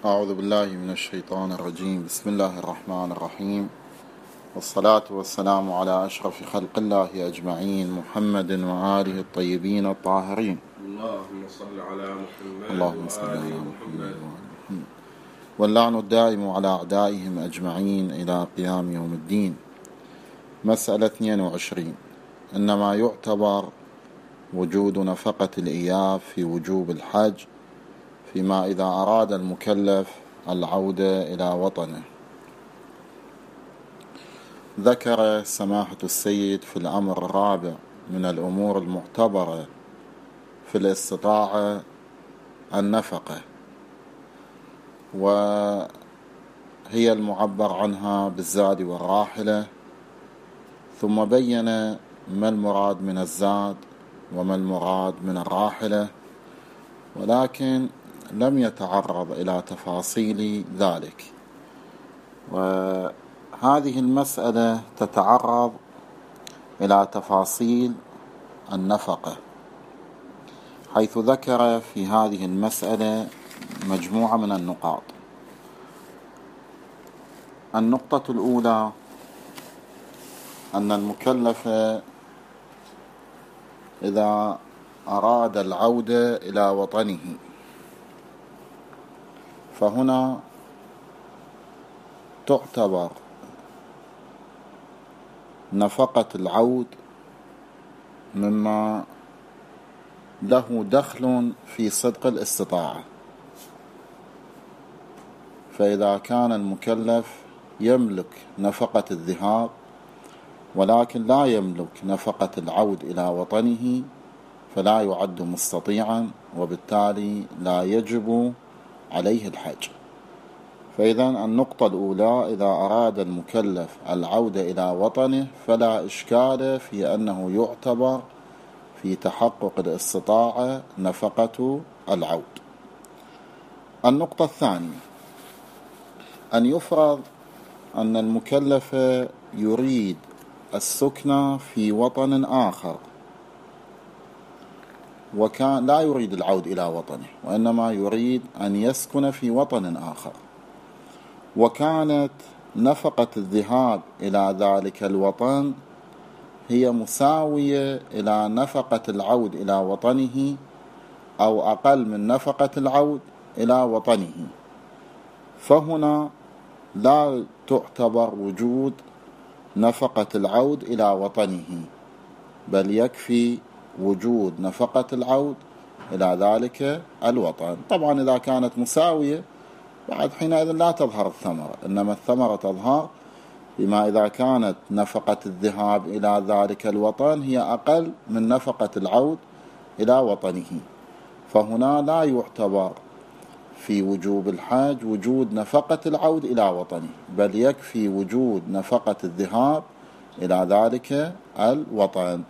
أعوذ بالله من الشيطان الرجيم. بسم الله الرحمن الرحيم، والصلاة والسلام على أشرف خلق الله أجمعين، محمد وآله الطيبين الطاهرين. اللهم صل على محمد اللهم صل على وآل محمد محمد. واللعن الدائم على أعدائهم أجمعين إلى قيام يوم الدين. مسألة 22. إنما يعتبر وجود نفقة الإياب في وجوب الحج فيما إذا أراد المكلف العودة إلى وطنه. ذكر سماحة السيد في الأمر الرابع من الأمور المعتبرة في الاستطاعة النفقة، وهي المعبر عنها بالزاد والراحلة، ثم بين ما المراد من الزاد وما المراد من الراحلة، ولكن لم يتعرض إلى تفاصيل ذلك. وهذه المسألة تتعرض إلى تفاصيل النفقة، حيث ذكر في هذه المسألة مجموعة من النقاط. النقطة الأولى أن المكلف إذا أراد العودة إلى وطنه فهنا تعتبر نفقة العود مما له دخل في صدق الاستطاعة. فإذا كان المكلف يملك نفقة الذهاب ولكن لا يملك نفقة العود إلى وطنه فلا يعد مستطيعا، وبالتالي لا يجب عليه الحج. فإذا النقطة الأولى، إذا أراد المكلف العودة إلى وطنه فلا إشكال في أنه يعتبر في تحقق الاستطاعة نفقة العود. النقطة الثانية، أن يفرض أن المكلف يريد السكنة في وطن آخر وكان لا يريد العود إلى وطنه، وإنما يريد أن يسكن في وطن آخر، وكانت نفقة الذهاب إلى ذلك الوطن هي مساوية إلى نفقة العود إلى وطنه أو أقل من نفقة العود إلى وطنه، فهنا لا تعتبر وجود نفقة العود إلى وطنه، بل يكفي وجود نفقة العود إلى ذلك الوطن. طبعا إذا كانت مساوية بعد حينئذ لا تظهر الثمرة، إنما الثمرة تظهر بما إذا كانت نفقة الذهاب إلى ذلك الوطن هي أقل من نفقة العود إلى وطنه، فهنا لا يعتبر في وجوب الحج وجود نفقة العود إلى وطنه، بل يكفي وجود نفقة الذهاب إلى ذلك الوطن.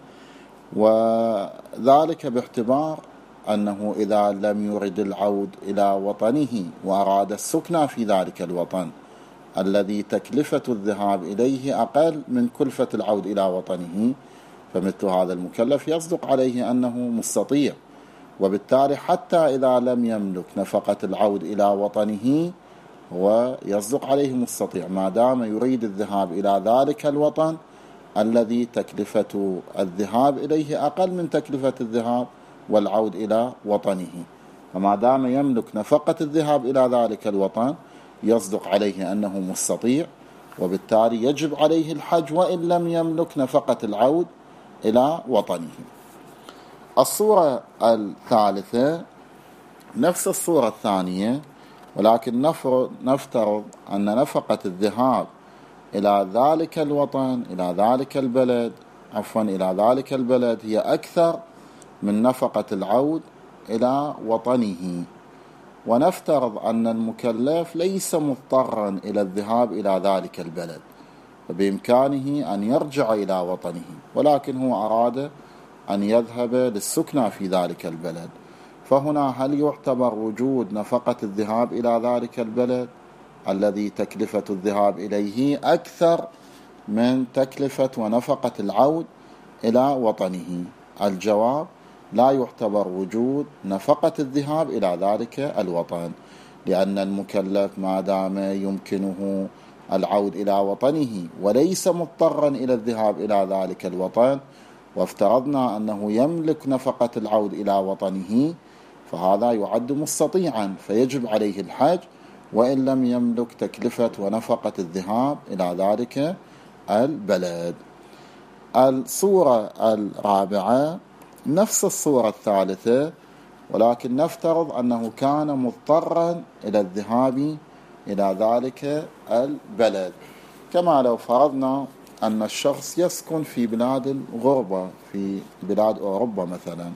وذلك باعتبار أنه إذا لم يرد العود إلى وطنه وأراد السكنى في ذلك الوطن الذي تكلفة الذهاب إليه أقل من كلفة العود إلى وطنه، فمثل هذا المكلف يصدق عليه أنه مستطيع، وبالتالي حتى إذا لم يملك نفقة العود إلى وطنه هو يصدق عليه مستطيع ما دام يريد الذهاب إلى ذلك الوطن الذي تكلفة الذهاب إليه أقل من تكلفة الذهاب والعود إلى وطنه. فما دام يملك نفقة الذهاب إلى ذلك الوطن يصدق عليه أنه مستطيع، وبالتالي يجب عليه الحج وإن لم يملك نفقة العود إلى وطنه. الصورة الثالثة نفس الصورة الثانية، ولكن نفترض أن نفقة الذهاب إلى ذلك الوطن إلى ذلك البلد هي أكثر من نفقة العود إلى وطنه، ونفترض أن المكلف ليس مضطرا إلى الذهاب إلى ذلك البلد، فبإمكانه أن يرجع إلى وطنه، ولكن هو أراد أن يذهب للسكنى في ذلك البلد. فهنا هل يعتبر وجود نفقة الذهاب إلى ذلك البلد الذي تكلفة الذهاب إليه أكثر من تكلفة ونفقة العود إلى وطنه؟ الجواب لا يعتبر وجود نفقة الذهاب إلى ذلك الوطن، لأن المكلف ما دام يمكنه العود إلى وطنه وليس مضطرا إلى الذهاب إلى ذلك الوطن، وافترضنا أنه يملك نفقة العود إلى وطنه، فهذا يعد مستطيعا فيجب عليه الحج وإن لم يملك تكلفة ونفقة الذهاب إلى ذلك البلد. الصورة الرابعة نفس الصورة الثالثة، ولكن نفترض أنه كان مضطرا إلى الذهاب إلى ذلك البلد، كما لو فرضنا أن الشخص يسكن في بلاد الغربة في بلاد أوروبا مثلا،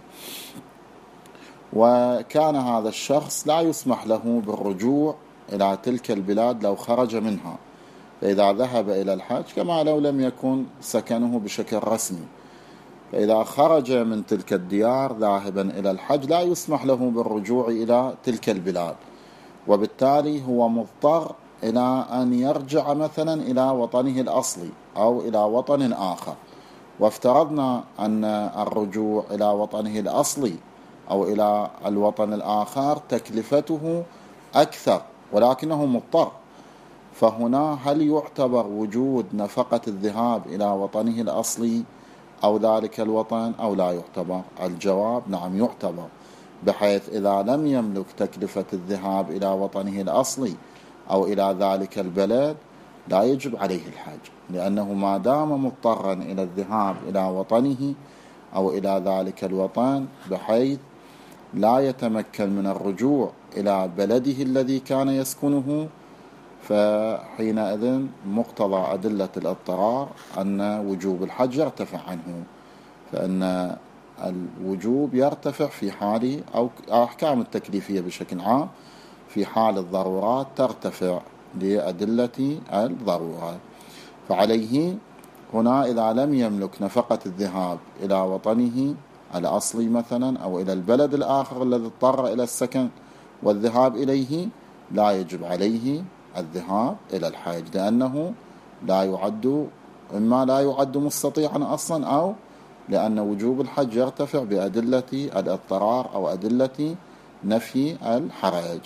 وكان هذا الشخص لا يسمح له بالرجوع إلى تلك البلاد لو خرج منها، فإذا ذهب إلى الحج كما لو لم يكن سكنه بشكل رسمي، فإذا خرج من تلك الديار ذاهبا إلى الحج لا يسمح له بالرجوع إلى تلك البلاد، وبالتالي هو مضطر إلى أن يرجع مثلا إلى وطنه الأصلي أو إلى وطن آخر. وافترضنا أن الرجوع إلى وطنه الأصلي أو إلى الوطن الآخر تكلفته أكثر ولكنه مضطر، فهنا هل يعتبر وجود نفقة الذهاب إلى وطنه الأصلي أو ذلك الوطن أو لا يعتبر؟ الجواب نعم يعتبر، بحيث إذا لم يملك تكلفة الذهاب إلى وطنه الأصلي أو إلى ذلك البلد لا يجب عليه الحج، لأنه ما دام مضطرا إلى الذهاب إلى وطنه أو إلى ذلك الوطن بحيث لا يتمكن من الرجوع إلى بلده الذي كان يسكنه، فحينئذ مقتضى أدلة الاضطرار أن وجوب الحج يرتفع عنه، فإن الوجوب يرتفع في حال أو أحكام التكليفية بشكل عام في حال الضرورات ترتفع لأدلة الضرورة. فعليه هنا إذا لم يملك نفقة الذهاب إلى وطنه الأصلي مثلا أو إلى البلد الآخر الذي اضطر إلى السكن والذهاب إليه لا يجب عليه الذهاب إلى الحج، لأنه لا يعد إما لا يعد مستطيعا أصلا أو لأن وجوب الحج يرتفع بأدلة الاضطرار أو أدلة نفي الحرج.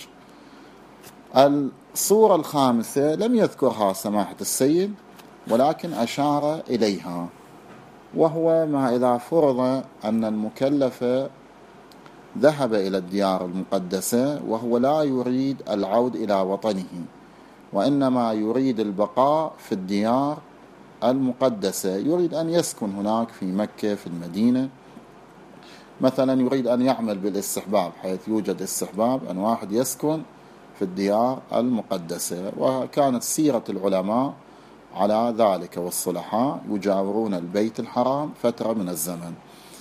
الصورة الخامسة لم يذكرها سماحة السيد ولكن أشار إليها، وهو ما إذا فرض أن المكلف ذهب إلى الديار المقدسة وهو لا يريد العود إلى وطنه، وإنما يريد البقاء في الديار المقدسة، يريد أن يسكن هناك في مكة في المدينة مثلا، يريد أن يعمل بالاستحباب حيث يوجد استحباب أن واحد يسكن في الديار المقدسة، وكانت سيرة العلماء على ذلك والصلحاء يجاورون البيت الحرام فترة من الزمن،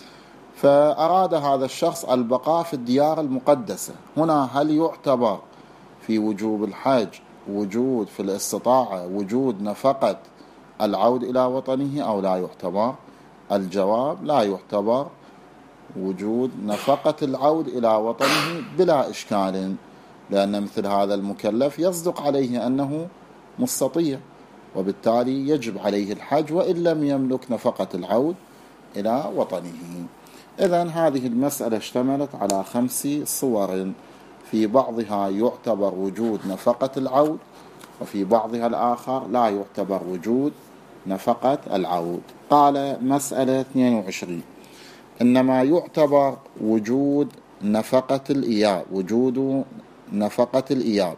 فأراد هذا الشخص البقاء في الديار المقدسة. هنا هل يعتبر في وجوب الحج وجود في الاستطاعة وجود نفقة العود إلى وطنه أو لا يعتبر؟ الجواب لا يعتبر وجود نفقة العود إلى وطنه بلا إشكال، لأن مثل هذا المكلف يصدق عليه أنه مستطيع، وبالتالي يجب عليه الحج وإن لم يملك نفقة العود إلى وطنه. إذن هذه المسألة اشتملت على 5 صور، في بعضها يعتبر وجود نفقة العود وفي بعضها الآخر لا يعتبر وجود نفقة العود. قال مسألة 22 إنما يعتبر وجود نفقة الإياب، وجود نفقة الإياب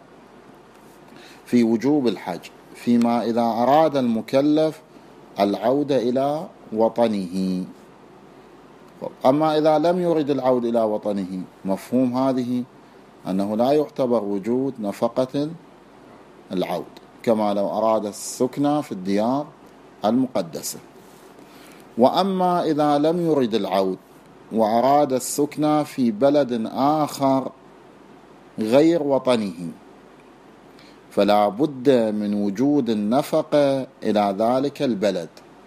في وجوب الحج فيما إذا أراد المكلف العودة إلى وطنه. أما إذا لم يرد العود إلى وطنه مفهوم هذه أنه لا يعتبر وجود نفقة العود، كما لو أراد السكنة في الديار المقدسة. وأما إذا لم يرد العود وأراد السكنة في بلد آخر غير وطنه فلا بد من وجود النفقة إلى ذلك البلد،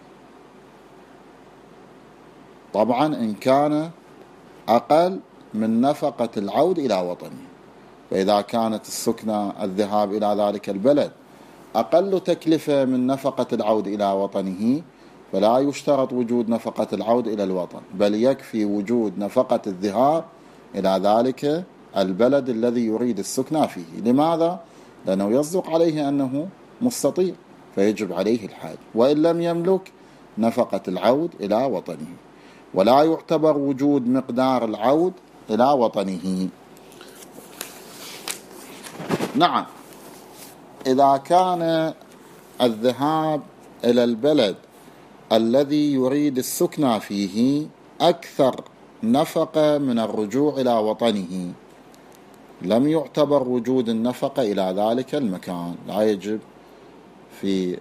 طبعا إن كان أقل من نفقة العود إلى وطنه. فإذا كانت السكنة الذهاب إلى ذلك البلد أقل تكلفة من نفقة العود إلى وطنه فلا يشترط وجود نفقة العود إلى الوطن، بل يكفي وجود نفقة الذهاب إلى ذلك البلد الذي يريد السكنى فيه. لماذا؟ لأنه يصدق عليه أنه مستطيع فيجب عليه الحج، وإن لم يملك نفقة العود إلى وطنه، ولا يعتبر وجود مقدار العود إلى وطنه. نعم، إذا كان الذهاب إلى البلد الذي يريد السكنى فيه أكثر نفقة من الرجوع إلى وطنه، لم يعتبر وجود النفقة إلى ذلك المكان، لا يجب في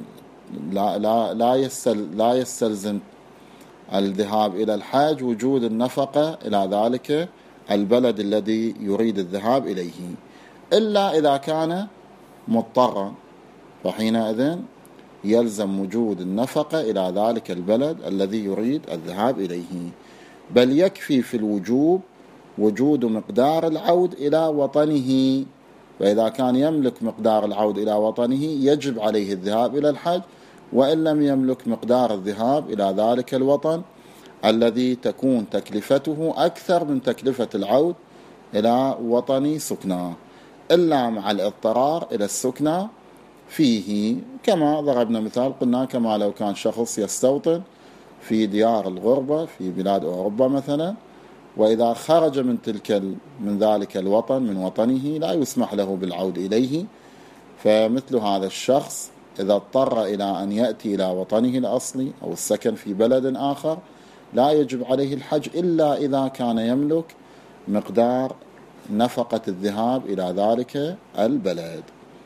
لا يستلزم الذهاب إلى الحج وجود النفقة إلى ذلك البلد الذي يريد الذهاب إليه، إلا إذا كان مضطرا، فحينئذ يلزم وجود النفقة إلى ذلك البلد الذي يريد الذهاب إليه. بل يكفي في الوجوب وجود مقدار العود إلى وطنه، فإذا كان يملك مقدار العود إلى وطنه يجب عليه الذهاب إلى الحج، وإن لم يملك مقدار الذهاب إلى ذلك الوطن الذي تكون تكلفته أكثر من تكلفة العود إلى وطن سكناه، إلا مع الاضطرار إلى السكنى فيه. كما ضربنا مثال، قلنا كما لو كان شخص يستوطن في ديار الغربة في بلاد أوروبا مثلا، وإذا خرج من ذلك الوطن من وطنه لا يسمح له بالعود إليه، فمثل هذا الشخص إذا اضطر إلى أن يأتي إلى وطنه الأصلي أو السكن في بلد آخر لا يجب عليه الحج إلا إذا كان يملك مقدار نفقة الذهاب إلى ذلك البلد.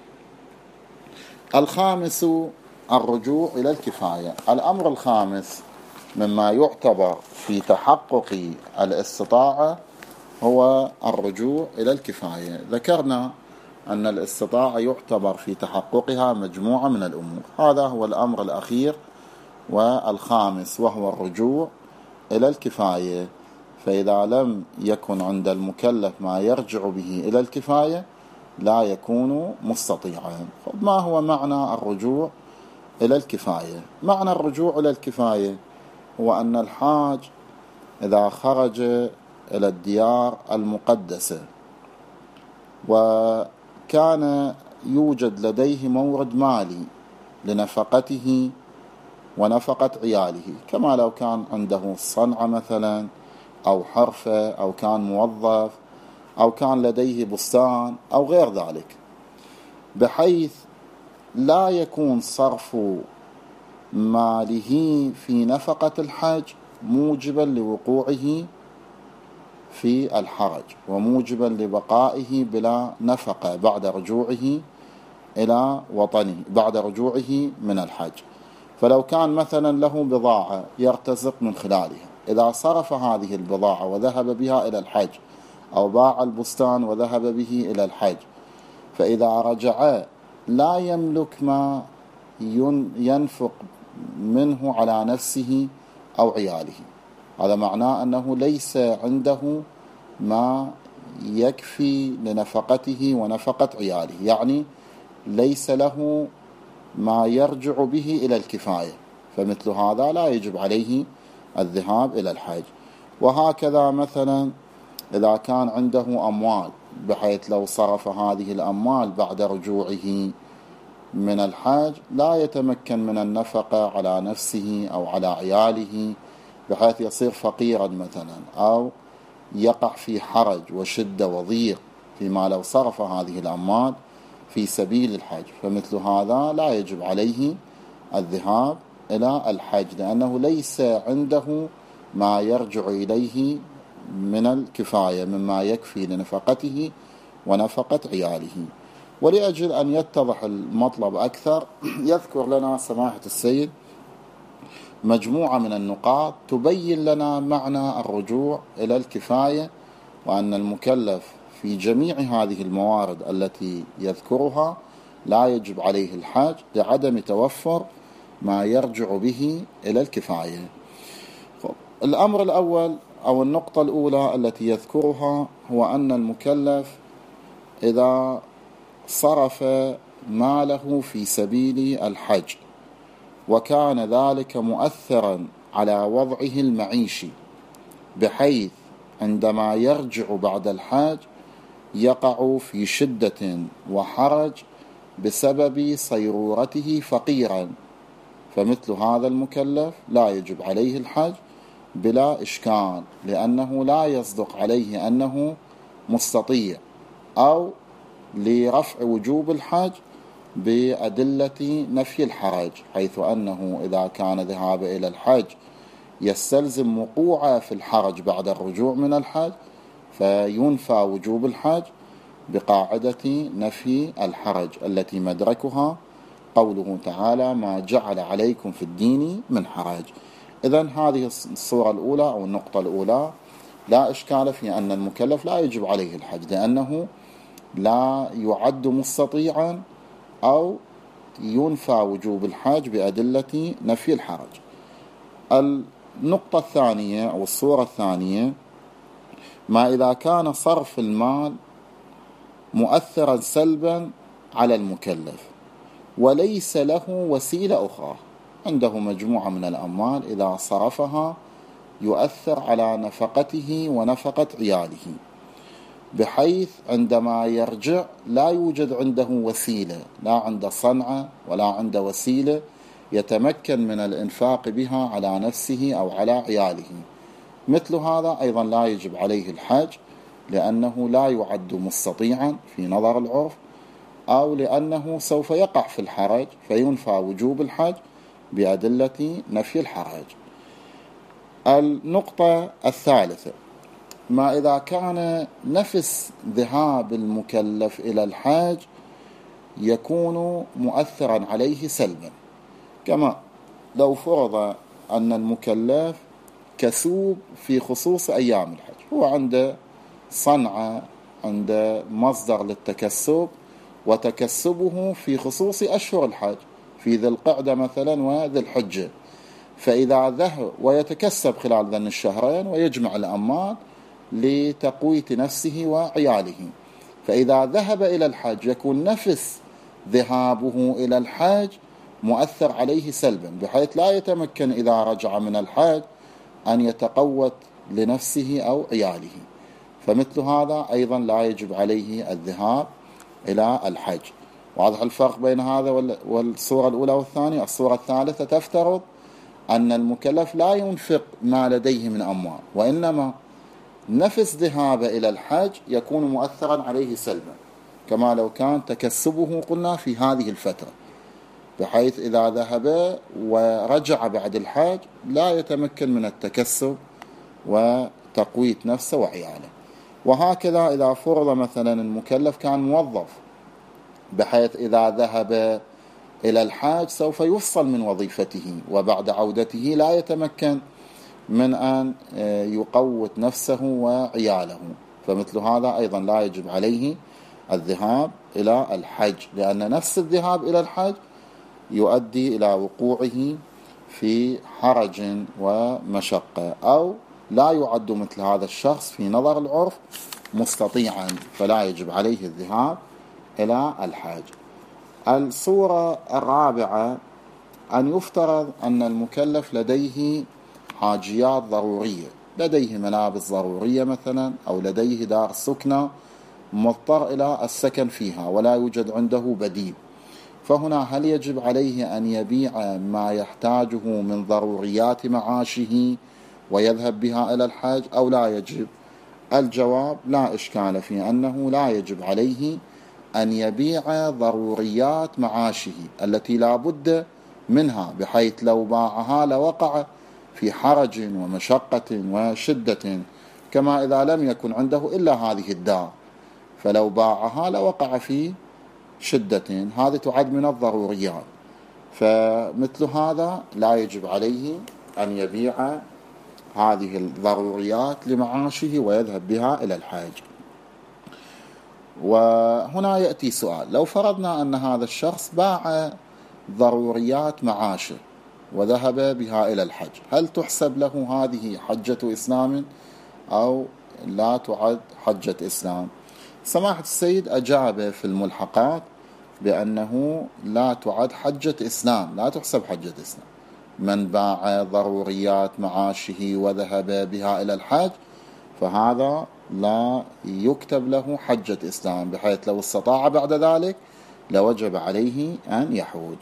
الخامس الرجوع إلى الكفاية. الأمر الخامس مما يعتبر في تحقق الاستطاعة هو الرجوع إلى الكفاية. ذكرنا أن الاستطاعة يعتبر في تحققها مجموعة من الأمور، هذا هو الأمر الأخير والخامس، وهو الرجوع إلى الكفاية. فإذا لم يكن عند المكلف ما يرجع به إلى الكفاية لا يكون مستطيعا. ما هو معنى الرجوع إلى الكفاية؟ معنى الرجوع إلى الكفاية هو أن الحاج إذا خرج إلى الديار المقدسة وكان يوجد لديه مورد مالي لنفقته ونفقة عياله، كما لو كان عنده صنعة مثلا أو حرفة أو كان موظف أو كان لديه بستان أو غير ذلك، بحيث لا يكون صرف ماله في نفقة الحج موجبا لوقوعه في الحرج وموجبا لبقائه بلا نفقة بعد رجوعه إلى وطنه بعد رجوعه من الحج. فلو كان مثلا له بضاعة يرتزق من خلالها، إذا صرف هذه البضاعة وذهب بها إلى الحج، أو باع البستان وذهب به إلى الحج، فإذا رجع لا يملك ما ينفق منه على نفسه أو عياله. هذا معناه أنه ليس عنده ما يكفي لنفقته ونفقة عياله، يعني ليس له ما يرجع به إلى الكفاية، فمثل هذا لا يجب عليه الذهاب إلى الحج. وهكذا مثلا إذا كان عنده أموال بحيث لو صرف هذه الأموال بعد رجوعه من الحج لا يتمكن من النفقة على نفسه أو على عياله، بحيث يصير فقيرا مثلا، أو يقع في حرج وشدة وضيق فيما لو صرف هذه الأموال في سبيل الحج، فمثل هذا لا يجب عليه الذهاب إلى الحج، لأنه ليس عنده ما يرجع إليه من الكفاية مما يكفي لنفقته ونفقة عياله. ولأجل أن يتضح المطلب أكثر يذكر لنا سماحة السيد مجموعة من النقاط تبين لنا معنى الرجوع إلى الكفاية، وأن المكلف في جميع هذه الموارد التي يذكرها لا يجب عليه الحج لعدم توفر ما يرجع به إلى الكفاية. الأمر الأول أو النقطة الأولى التي يذكرها هو أن المكلف إذا صرف ماله في سبيل الحج وكان ذلك مؤثرا على وضعه المعيشي، بحيث عندما يرجع بعد الحج يقع في شدة وحرج بسبب صيرورته فقيرا، فمثل هذا المكلف لا يجب عليه الحج بلا إشكال، لأنه لا يصدق عليه أنه مستطيع، أو لرفع وجوب الحج بأدلة نفي الحرج، حيث أنه إذا كان ذهاب إلى الحج يستلزم وقوعه في الحرج بعد الرجوع من الحج، فينفى وجوب الحج بقاعدة نفي الحرج التي مدركها قوله تعالى: ما جعل عليكم في الدين من حرج. إذن هذه الصورة الأولى أو النقطة الأولى لا إشكال في أن المكلف لا يجب عليه الحج، لأنه لا يعد مستطيعا أو ينفى وجوب الحج بأدلة نفي الحرج. النقطة الثانية أو الصورة الثانية: ما إذا كان صرف المال مؤثرا سلبا على المكلف وليس له وسيلة أخرى، عنده مجموعة من الأموال إذا صرفها يؤثر على نفقته ونفقة عياله، بحيث عندما يرجع لا يوجد عنده وسيلة، لا عنده صنعة ولا عنده وسيلة يتمكن من الإنفاق بها على نفسه أو على عياله. مثل هذا أيضا لا يجب عليه الحج، لأنه لا يعد مستطيعا في نظر العرف، أو لأنه سوف يقع في الحرج فينفى وجوب الحج بأدلة نفي الحرج. النقطة الثالثة: ما إذا كان نفس ذهاب المكلف إلى الحج يكون مؤثرا عليه سلبا، كما لو فرض أن المكلف كسوب في خصوص أيام الحج، هو عنده صنعة، عنده مصدر للتكسب، وتكسبه في خصوص أشهر الحج في ذي القعدة مثلا وذي الحجة، فإذا ذهب ويتكسب خلال ذن الشهرين ويجمع الأموال لتقوية نفسه وعياله، فإذا ذهب إلى الحج يكون نفس ذهابه إلى الحج مؤثر عليه سلبا، بحيث لا يتمكن إذا رجع من الحج أن يتقوت لنفسه أو عياله، فمثل هذا أيضا لا يجب عليه الذهاب إلى الحج. واضح الفرق بين هذا والصورة الأولى والثانية؟ الصورة الثالثة تفترض أن المكلف لا ينفق ما لديه من أموال، وإنما نفس ذهاب إلى الحج يكون مؤثرا عليه سلبا، كما لو كان تكسبه قلنا في هذه الفترة، بحيث إذا ذهب ورجع بعد الحج لا يتمكن من التكسب وتقوية نفسه وعياله. وهكذا إذا فرض مثلا المكلف كان موظف، بحيث إذا ذهب إلى الحج سوف يفصل من وظيفته، وبعد عودته لا يتمكن من أن يقوت نفسه وعياله، فمثل هذا أيضا لا يجب عليه الذهاب إلى الحج، لأن نفس الذهاب إلى الحج يؤدي إلى وقوعه في حرج ومشقة، أو لا يعد مثل هذا الشخص في نظر العرف مستطيعا، فلا يجب عليه الذهاب إلى الحج. الصورة الرابعة: أن يفترض أن المكلف لديه حاجيات ضرورية، لديه ملابس ضرورية مثلا، أو لديه دار سكنة مضطر إلى السكن فيها ولا يوجد عنده بديل، فهنا هل يجب عليه أن يبيع ما يحتاجه من ضروريات معاشه ويذهب بها إلى الحج أو لا يجب؟ الجواب: لا إشكال في أنه لا يجب عليه أن يبيع ضروريات معاشه التي لا بد منها، بحيث لو باعها لوقع في حرج ومشقة وشدة، كما إذا لم يكن عنده إلا هذه الدار، فلو باعها لوقع في شدة، هذه تعد من الضروريات، فمثل هذا لا يجب عليه أن يبيع هذه الضروريات لمعاشه ويذهب بها إلى الحج. وهنا يأتي سؤال: لو فرضنا أن هذا الشخص باع ضروريات معاشه وذهب بها إلى الحج، هل تحسب له هذه حجة إسلام أو لا تعد حجة إسلام؟ سماحة السيد أجاب في الملحقات بأنه لا تعد حجة إسلام، لا تحسب حجة إسلام. من باع ضروريات معاشه وذهب بها إلى الحج فهذا لا يكتب له حجة إسلام، بحيث لو استطاع بعد ذلك لوجب عليه أن يحوج.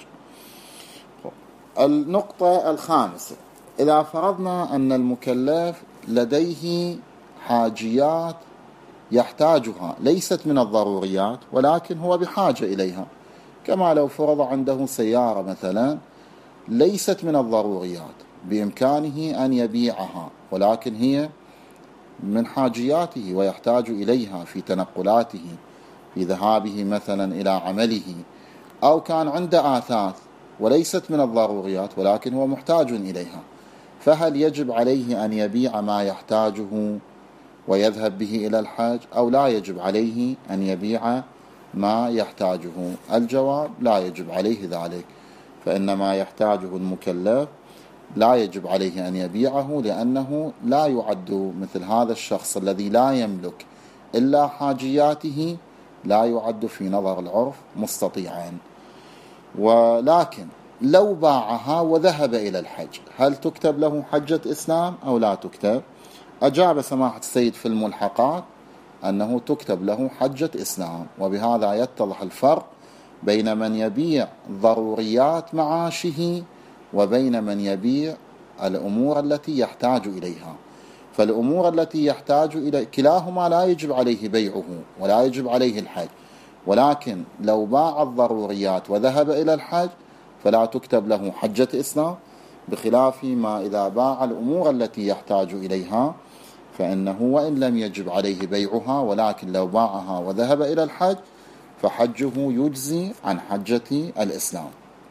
النقطة الخامسة: إذا فرضنا أن المكلف لديه حاجيات يحتاجها ليست من الضروريات ولكن هو بحاجة إليها، كما لو فرض عنده سيارة مثلا ليست من الضروريات بإمكانه أن يبيعها، ولكن هي من حاجياته ويحتاج إليها في تنقلاته، في ذهابه مثلا إلى عمله، أو كان عنده آثاث وليست من الضروريات ولكن هو محتاج إليها، فهل يجب عليه أن يبيع ما يحتاجه ويذهب به إلى الحج، أو لا يجب عليه أن يبيع ما يحتاجه؟ الجواب: لا يجب عليه ذلك، فإن ما يحتاجه المكلف لا يجب عليه أن يبيعه، لأنه لا يعد مثل هذا الشخص الذي لا يملك إلا حاجياته، لا يعد في نظر العرف مستطيعا. ولكن لو باعها وذهب إلى الحج، هل تكتب له حجة إسلام أو لا تكتب؟ أجاب سماحة السيد في الملحقات أنه تكتب له حجة إسلام، وبهذا يتضح الفرق بين من يبيع ضروريات معاشه وبين من يبيع الأمور التي يحتاج إليها. فالأمور التي يحتاج إلى كلاهما لا يجب عليه بيعه ولا يجب عليه الحج، ولكن لو باع الضروريات وذهب إلى الحج فلا تكتب له حجة إسلام، بخلاف ما إذا باع الأمور التي يحتاج إليها فإنه وإن لم يجب عليه بيعها ولكن لو باعها وذهب إلى الحج فحجه يجزي عن حجة الإسلام.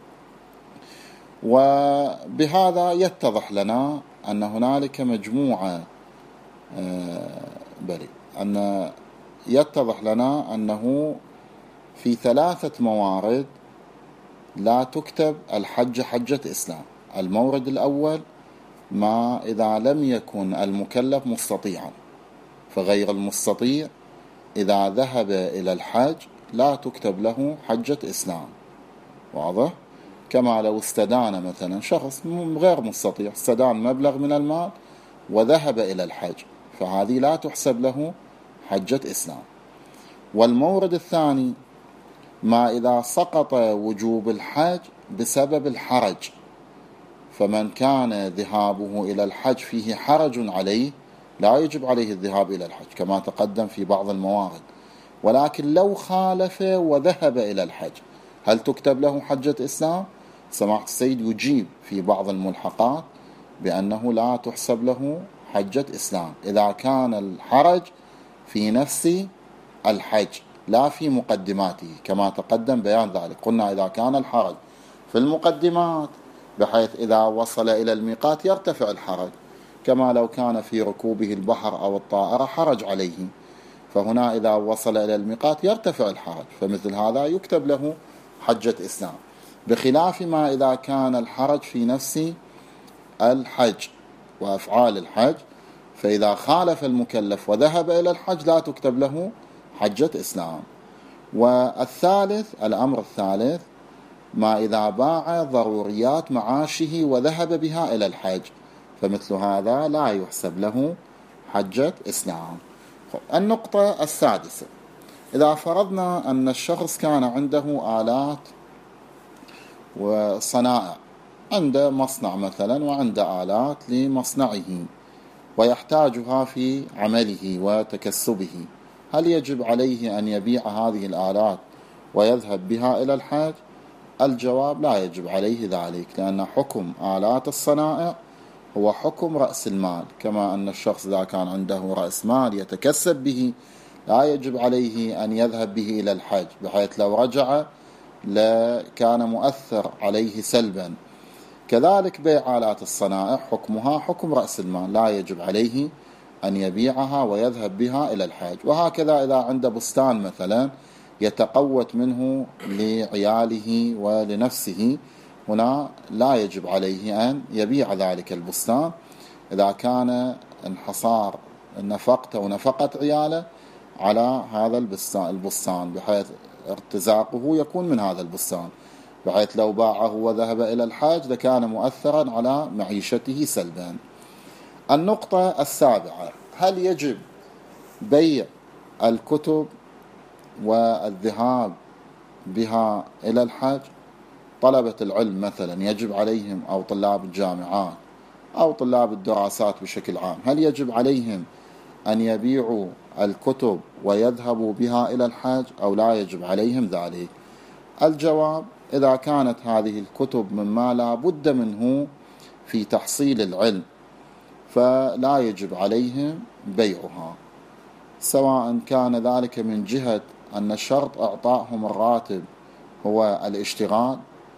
وبهذا يتضح لنا أن هنالك مجموعة يتضح لنا أنه في 3 موارد لا تكتب الحج حجة إسلام. المورد الأول: ما إذا لم يكن المكلف مستطيعا، فغير المستطيع إذا ذهب إلى الحج لا تكتب له حجة إسلام. واضح؟ كما لو استدان مثلا شخص غير مستطيع، استدان مبلغ من المال وذهب إلى الحج، فهذه لا تحسب له حجة إسلام. والمورد الثاني: ما إذا سقط وجوب الحج بسبب الحرج، فمن كان ذهابه إلى الحج فيه حرج عليه لا يجب عليه الذهاب إلى الحج كما تقدم في بعض الموارد، ولكن لو خالف وذهب إلى الحج هل تكتب له حجة إسلام؟ سماحة السيد يجيب في بعض الملحقات بأنه لا تحسب له حجة إسلام إذا كان الحرج في نفس الحج لا في مقدماته، كما تقدم بيان ذلك. قلنا إذا كان الحرج في المقدمات بحيث إذا وصل إلى الميقات يرتفع الحرج، كما لو كان في ركوبه البحر أو الطائرة حرج عليه، فهنا إذا وصل إلى الميقات يرتفع الحرج، فمثل هذا يكتب له حجة إسلام، بخلاف ما إذا كان الحرج في نفس الحج وأفعال الحج، فإذا خالف المكلف وذهب إلى الحج لا تكتب له حجة إسلام. والثالث: الأمر الثالث: ما إذا باع ضروريات معاشه وذهب بها إلى الحج، فمثل هذا لا يحسب له حجة إسلام. النقطة السادسة: إذا فرضنا أن الشخص كان عنده آلات وصنائع، عنده مصنع مثلا وعنده آلات لمصنعه ويحتاجها في عمله وتكسبه، هل يجب عليه أن يبيع هذه الآلات ويذهب بها إلى الحج؟ الجواب: لا يجب عليه ذلك، لأن حكم آلات الصنائع هو حكم رأس المال، كما أن الشخص إذا كان عنده رأس مال يتكسب به لا يجب عليه أن يذهب به إلى الحج، بحيث لو رجع لكان مؤثر عليه سلبا. كذلك بيع آلات الصنائع حكمها حكم رأس المال، لا يجب عليه أن يبيعها ويذهب بها إلى الحج. وهكذا إذا عنده بستان مثلا يتقوت منه لعياله ولنفسه، هنا لا يجب عليه أن يبيع ذلك البستان إذا كان انحصار نفقته ونفقة عياله على هذا البستان، بحيث ارتزاقه يكون من هذا البستان، بحيث لو باعه وذهب إلى الحج لكان مؤثرا على معيشته سلبا. النقطة السابعة: هل يجب بيع الكتب والذهاب بها إلى الحج. طلبة العلم مثلا يجب عليهم، أو طلاب الجامعات أو طلاب الدراسات بشكل عام، هل يجب عليهم أن يبيعوا الكتب ويذهبوا بها إلى الحج أو لا يجب عليهم ذلك؟ الجواب: إذا كانت هذه الكتب مما لا بد منه في تحصيل العلم فلا يجب عليهم بيعها، سواء كان ذلك من جهة أن شرط إعطائهم الراتب هو الاشتغال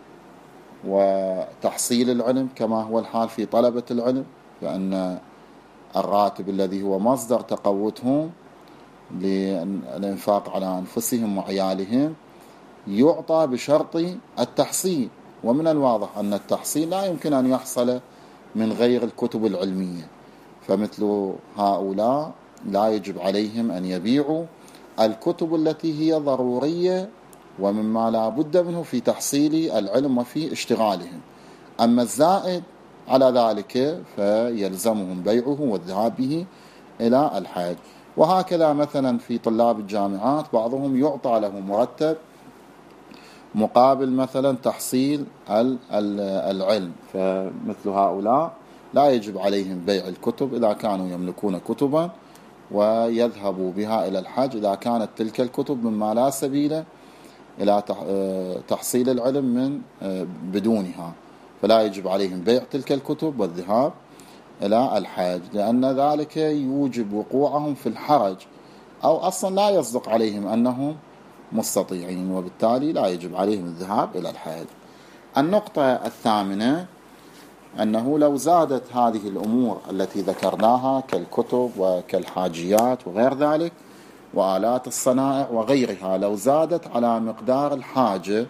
وتحصيل العلم كما هو الحال في طلبة العلم، لأن الراتب الذي هو مصدر تقوتهم للإنفاق على أنفسهم وعيالهم يعطى بشرط التحصيل، ومن الواضح أن التحصيل لا يمكن أن يحصل من غير الكتب العلمية، فمثل هؤلاء لا يجب عليهم أن يبيعوا الكتب التي هي ضرورية ومما لا بد منه في تحصيل العلم وفي اشتغالهم. أما الزائد على ذلك فيلزمهم بيعه والذهاب به إلى الحج. وهكذا مثلا في طلاب الجامعات بعضهم يعطى له مرتب مقابل مثلا تحصيل العلم، فمثل هؤلاء لا يجب عليهم بيع الكتب إذا كانوا يملكون كتبا ويذهبوا بها إلى الحج، إذا كانت تلك الكتب مما لا سبيل إلى تحصيل العلم من بدونها، فلا يجب عليهم بيع تلك الكتب والذهاب إلى الحج، لأن ذلك يوجب وقوعهم في الحرج، أو أصلا لا يصدق عليهم أنهم مستطيعين، وبالتالي لا يجب عليهم الذهاب إلى الحج. النقطة الثامنة أنه لو زادت هذه الأمور التي ذكرناها كالكتب وكالحاجيات وغير ذلك وآلات الصنائع وغيرها، لو زادت على مقدار الحاجة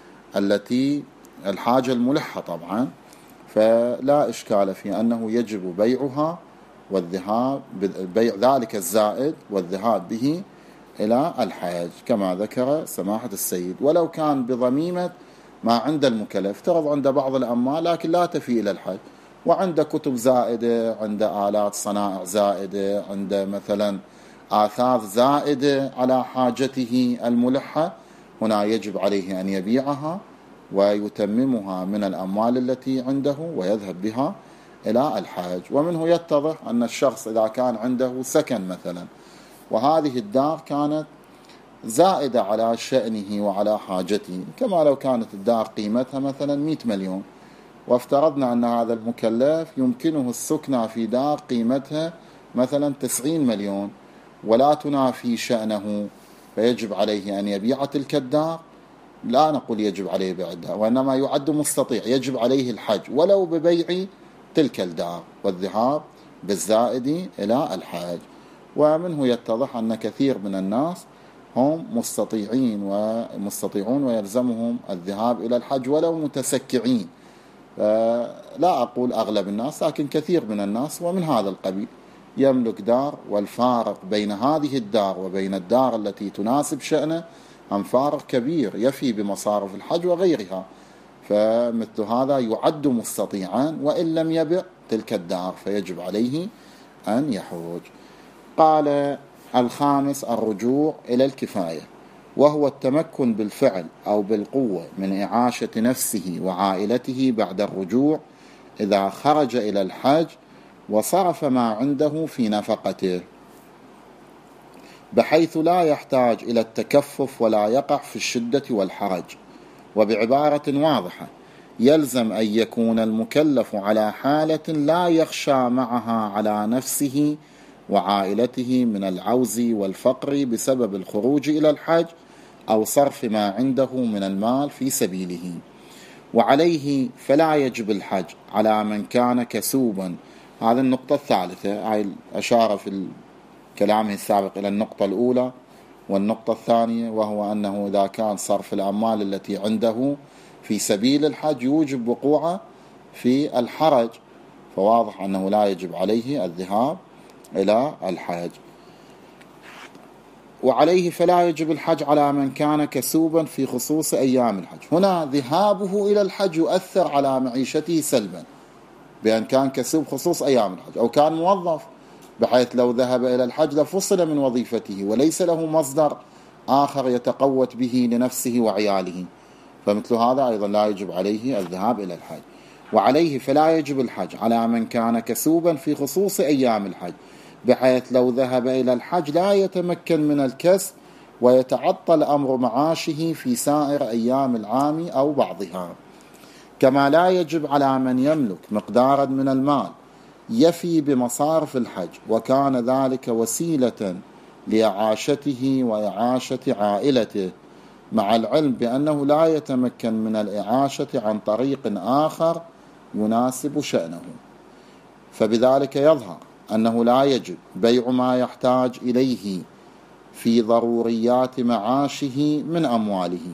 الحاجة الملحة طبعا، فلا إشكال في أنه يجب بيعها والذهاب بيع ذلك الزائد والذهاب به إلى الحج كما ذكر سماحة السيد، ولو كان بضميمة ما عند المكلف. افترض عند بعض الأموال لكن لا تفي إلى الحج، وعند كتب زائدة، عند آلات صنائع زائدة، عند مثلا آثاث زائدة على حاجته الملحة، هنا يجب عليه أن يبيعها ويتممها من الأموال التي عنده ويذهب بها إلى الحج. ومنه يتضح أن الشخص إذا كان عنده سكن مثلا، وهذه الدار كانت زائدة على شأنه وعلى حاجته، كما لو كانت الدار قيمتها مثلا 100 مليون، وافترضنا أن هذا المكلف يمكنه السكنة في دار قيمتها مثلا 90 مليون ولا تنافي شأنه، فيجب عليه أن يبيع تلك الدار. لا نقول يجب عليه بيع الدار، وإنما يعد مستطيع، يجب عليه الحج ولو ببيع تلك الدار والذهاب بالزائد إلى الحج. ومنه يتضح أن كثير من الناس هم مستطيعون ويلزمهم الذهاب إلى الحج ولو متسكعين، لا أقول أغلب الناس لكن كثير من الناس ومن هذا القبيل يملك دار، والفارق بين هذه الدار وبين الدار التي تناسب شأنه هم فارق كبير يفي بمصارف الحج وغيرها، فمثل هذا يعد مستطيعا وإن لم يبع تلك الدار فيجب عليه أن يحوج. قال: الخامس الرجوع إلى الكفاية، وهو التمكن بالفعل أو بالقوة من إعاشة نفسه وعائلته بعد الرجوع إذا خرج إلى الحج وصرف ما عنده في نفقته، بحيث لا يحتاج إلى التكفف ولا يقع في الشدة والحرج. وبعبارة واضحة، يلزم أن يكون المكلف على حالة لا يخشى معها على نفسه وعائلته من العوز والفقر بسبب الخروج إلى الحج أو صرف ما عنده من المال في سبيله. وعليه فلا يجب الحج على من كان كسوبا. هذه النقطة الثالثة، أشار في كلامه السابق إلى النقطة الأولى والنقطة الثانية، وهو أنه إذا كان صرف الأموال التي عنده في سبيل الحج يوجب وقوعه في الحرج، فواضح أنه لا يجب عليه الذهاب إلى الحج. وعليه فلا يجب الحج على من كان كسوبا في خصوص أيام الحج. هنا ذهابه إلى الحج يؤثر على معيشته سلبا، بأن كان كسوب خصوص أيام الحج، أو كان موظف بحيث لو ذهب إلى الحج لفصل من وظيفته وليس له مصدر آخر يتقوت به لنفسه وعياله، فمثل هذا أيضا لا يجب عليه الذهاب إلى الحج. وعليه فلا يجب الحج على من كان كسوبا في خصوص أيام الحج، بحيث لو ذهب إلى الحج لا يتمكن من الكسب ويتعطل أمر معاشه في سائر أيام العام أو بعضها. كما لا يجب على من يملك مقدارا من المال يفي بمصارف الحج وكان ذلك وسيلة لإعاشته وإعاشة عائلته، مع العلم بأنه لا يتمكن من الإعاشة عن طريق آخر يناسب شأنه، فبذلك يظهر أنه لا يجب بيع ما يحتاج إليه في ضروريات معاشه من أمواله،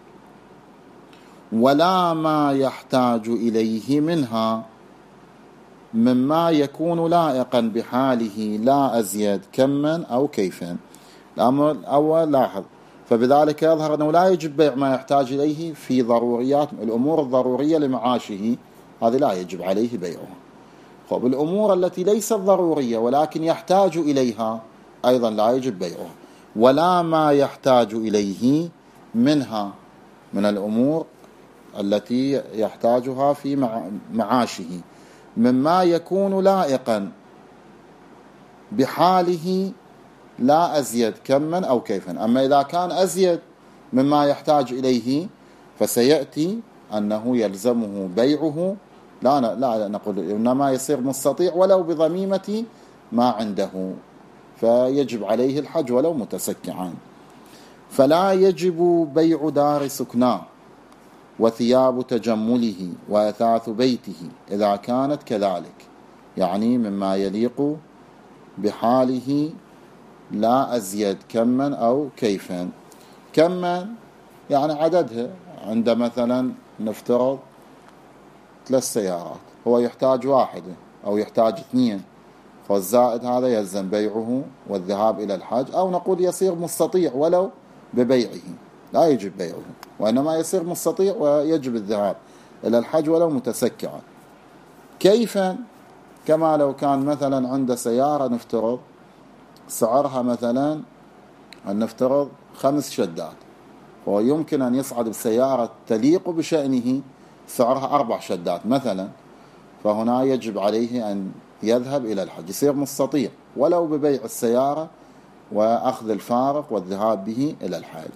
ولا ما يحتاج إليه منها مما يكون لائقا بحاله لا أزيد كما أو كيفا. الأمر الأول لاحظ، فبذلك يظهر أنه لا يجب بيع ما يحتاج إليه في ضروريات الأمور الضرورية لمعاشه، هذه لا يجب عليه بيعها. خب الأمور التي ليست ضرورية ولكن يحتاج إليها أيضا لا يجب بيعها، ولا ما يحتاج إليه منها من الأمور التي يحتاجها في معاشه مما يكون لائقا بحاله لا أزيد كما أو كيفا. أما إذا كان أزيد مما يحتاج إليه فسيأتي أنه يلزمه بيعه، لا نقول إنما يصير مستطيع ولو بضميمة ما عنده، فيجب عليه الحج ولو متسكعا. فلا يجب بيع دار سكناه وثياب تجمله وأثاث بيته إذا كانت كذلك، يعني مما يليق بحاله لا أزيد كما أو كيفا. كما يعني عددها، عند مثلا نفترض 3 سيارات هو يحتاج 1 أو يحتاج 2، فالزائد هذا يلزم بيعه والذهاب إلى الحج، أو نقول يصير مستطيع ولو ببيعه لا يجب بيعه، وإنما يصير مستطيع ويجب الذهاب إلى الحج ولو متسكعا. كيفا؟ كما لو كان مثلا عند سيارة نفترض سعرها مثلا نفترض 5 شدات، ويمكن أن يصعد بسيارة تليق بشأنه سعرها 4 شدات مثلا، فهنا يجب عليه أن يذهب إلى الحج، يصير مستطيع ولو ببيع السيارة وأخذ الفارق والذهاب به إلى الحج.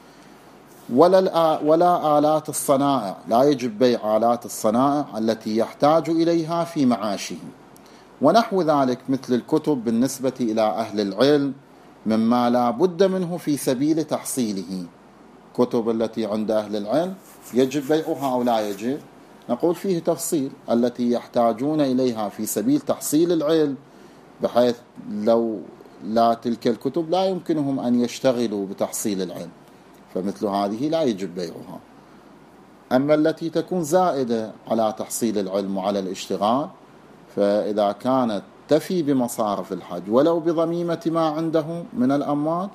ولا آلات الصنائع، لا يجب بيع آلات الصنائع التي يحتاج إليها في معاشه، ونحو ذلك مثل الكتب بالنسبة إلى أهل العلم مما لا بد منه في سبيل تحصيله. كتب التي عند أهل العلم يجب بيعها أو لا يجب؟ نقول فيه تفصيل، التي يحتاجون إليها في سبيل تحصيل العلم بحيث لو لا تلك الكتب لا يمكنهم أن يشتغلوا بتحصيل العلم، فمثل هذه لا يجب بيعها. أما التي تكون زائدة على تحصيل العلم وعلى الاشتغال، فإذا كانت تفي بمصارف الحج ولو بضميمة ما عنده من الأموال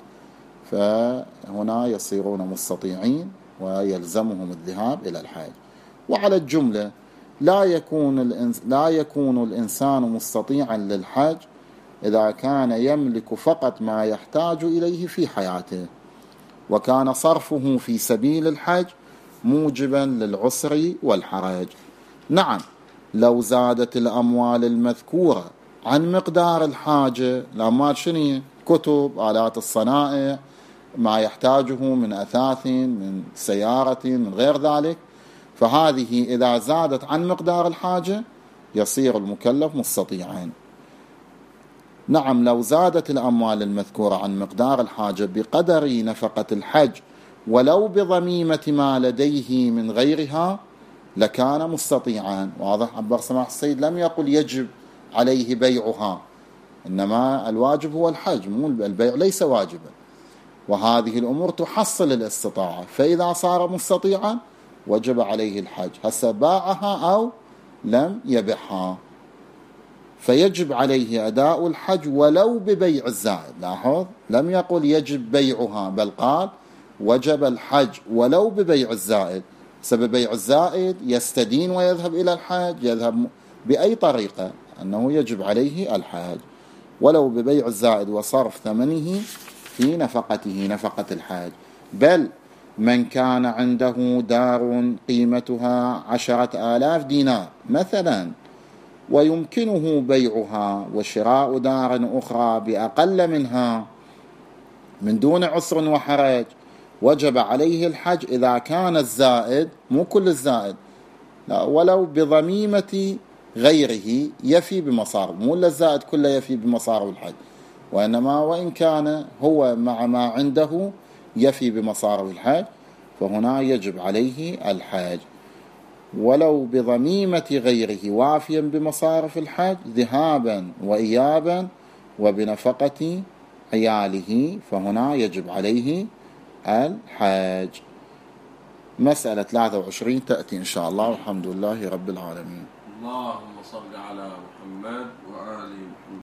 فهنا يصيرون مستطيعين ويلزمهم الذهاب إلى الحج. وعلى الجملة لا يكون الإنسان مستطيعا للحج إذا كان يملك فقط ما يحتاج إليه في حياته، وكان صرفه في سبيل الحج موجبا للعسر والحرج. نعم، لو زادت الأموال المذكورة عن مقدار الحاجة، الأموال شنية؟ كتب، آلات الصنائع، ما يحتاجه من أثاث، من سيارة، من غير ذلك، فهذه إذا زادت عن مقدار الحاجة يصير المكلف مستطيعا. نعم، لو زادت الأموال المذكورة عن مقدار الحاجة بقدر نفقة الحج ولو بضميمة ما لديه من غيرها لكان مستطيعا. واضح؟ عبر سماح السيد لم يقل يجب عليه بيعها، إنما الواجب هو الحج، مو البيع ليس واجبا، وهذه الأمور تحصل الاستطاعة، فإذا صار مستطيعا وجب عليه الحج، هسه باعها أو لم يبيعها، فيجب عليه أداء الحج ولو ببيع الزائد. لاحظ، لم يقل يجب بيعها، بل قال وجب الحج ولو ببيع الزائد. سبب بيع الزائد يستدين ويذهب إلى الحج، يذهب بأي طريقة، أنه يجب عليه الحج. ولو ببيع الزائد وصرف ثمنه في نفقته نفقة الحاج. بل من كان عنده دار قيمتها 10,000 دينار مثلا ويمكنه بيعها وشراء دار أخرى بأقل منها من دون عسر وحرج، وجب عليه الحج إذا كان الزائد، مو كل الزائد، لا، ولو بضميمة غيره يفي بمصارف، مو الزائد كله يفي بمصارف الحج، وإنما وإن كان هو مع ما عنده يفي بمصارف الحج فهنا يجب عليه الحج، ولو بضميمة غيره وافيا بمصارف الحج ذهابا وإيابا وبنفقة عياله فهنا يجب عليه الحج. مسألة 23 تأتي إن شاء الله، والحمد لله رب العالمين. اللهم صل على محمد وآل محمد.